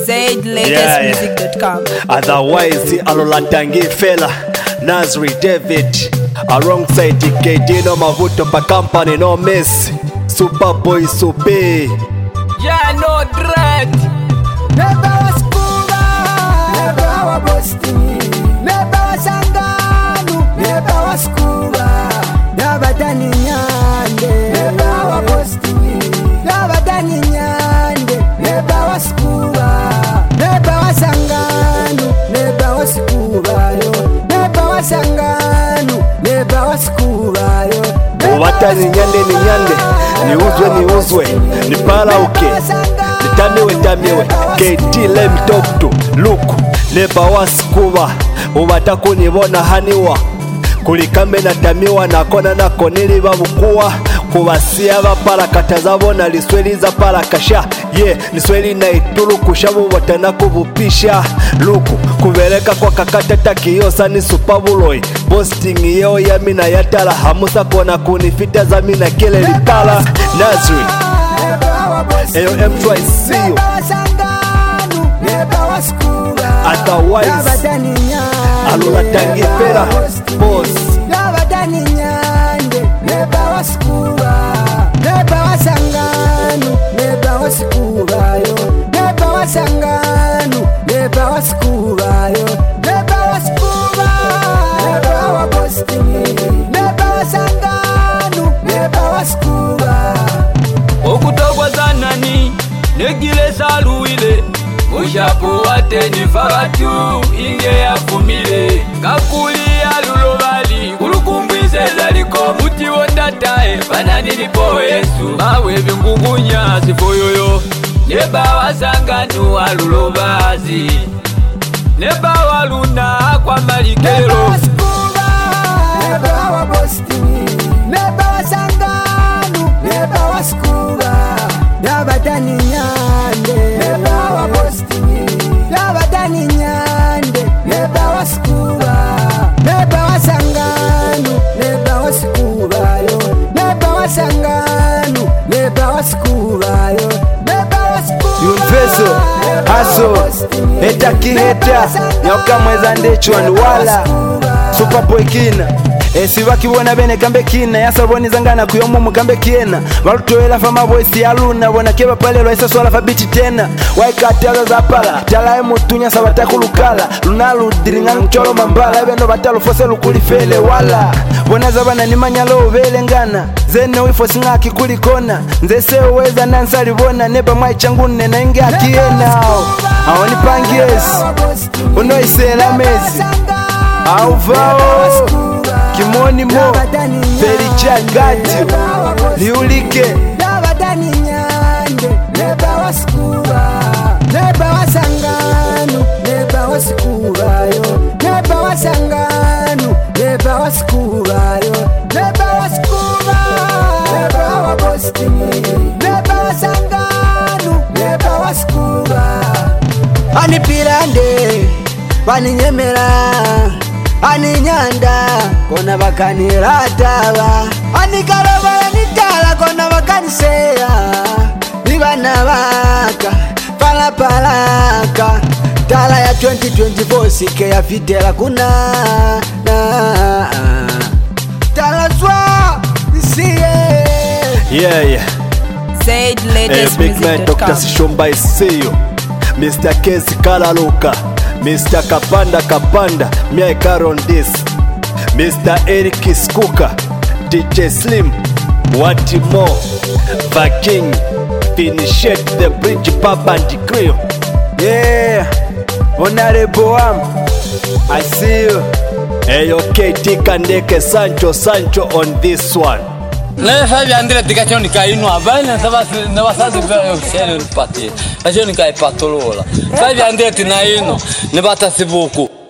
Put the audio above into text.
ZLatestmusic.com. Otherwise, Alolatangi fella, Nazri David, alongside KD no Mavuto pa company no miss, Superboy Supe. Yeah, no dread. Never was Kuba, never was Boston, never was Anganu, never was Kuba, never done Nyande, never was Boston, never done Nyande, never was Kuba, never was Anganu, never was Kuba, never was Anganu, never was Kuba. Uwata ni nyande, niuzwe, nipalauke, nitamiwe, KD let me talk to, look, neba wasikuba, ubata kunibona haniwa, kulikambe natamiwa nakona nako nilibabukuwa, kubasia bapala katazabona lisweli za pala kasha, nisweli na itulu kushabu watana kubupisha, luku, kubereka kwa kakata takiyosa ni Superboy, posting yeo ya mina yatala, hamusa kona kunifita za mina kile lipala, Nazri, eyo M2I see you, otherwise, Alolatangi fella, boss, Nabadani Nyande, never was Kuba, never was Anganu, never was Kuba, never was Anganu, never was Kuba, never was Kuba, never was Boston, never was Anganu, never was Kuba. Okutogwa zanani, negile saluile, ushapu wate ni faratu, inge ya fumile, kakuli ya lulobali, kulukumbwize zaliko, muti wondatae, banani nipo Yesu, mawe vingugunya sifoyoyo, neba wasanganu wa lulobazi, neba waluna kwa malikelo. Never was Kuba, never was Boston, never was Anganu, never was Kuba, never done Nyande, never was Boston, never done Nyande, never was Kuba, never was Anganu, never was Kuba, never was Anganu, never was Kuba, never was Kuba. Universal, Haso, Heta Kiheta, Nyoka mweza ndechwan wala Superboy kina Esiwa kiwona bene kambe kina Yasaboni zangana kuyomu mukambe kiena Walutoela fama voice ya luna Wana keba palelo isa swala fabiti tena Waikatelo za pala Talae mutunya sabata kulukala Lunalu diringanu mcholo mambala Ebeno batalo fose lukulifele wala Wana zabana ni manyalo uvele ngana Zene wifo singa kikulikona Nzese uweza nansali bona Neba mai changune na inge akiena Awani pangiesi Uno isela mezi Auvao Kimoni mo Felicia gati Liulike Nabadani Nyande, never was Kuba, never was Anganu, never was Kuba, never was Anganu, never was Kuba, never was Kuba, never was Boston, never was Anganu, never was Kuba. Ani pilande, bani nyemera, ani nyanda, kona bakani rataba, ani karabaya nitala, kona bakani seya, libana baka, palaka, tala ya 2024 sike ya fitela kuna, tala zwa, siye. Big man Dr. Sishomba I see you, Mr. Kezi Kalaluka, Mr. Kapanda, Mia Karon this, Mr. Eric Skuka, DJ Slim, what more, Viking, finish the bridge, Papa and the Crew. Honorable I see you. Eyo KD Kandeke Sancho on this one. Ne sabi andile dikacho nikainu abana sabasazi vero selo pati. Acho nikai patolola. Sabi andile tinaino ne bata sibuku.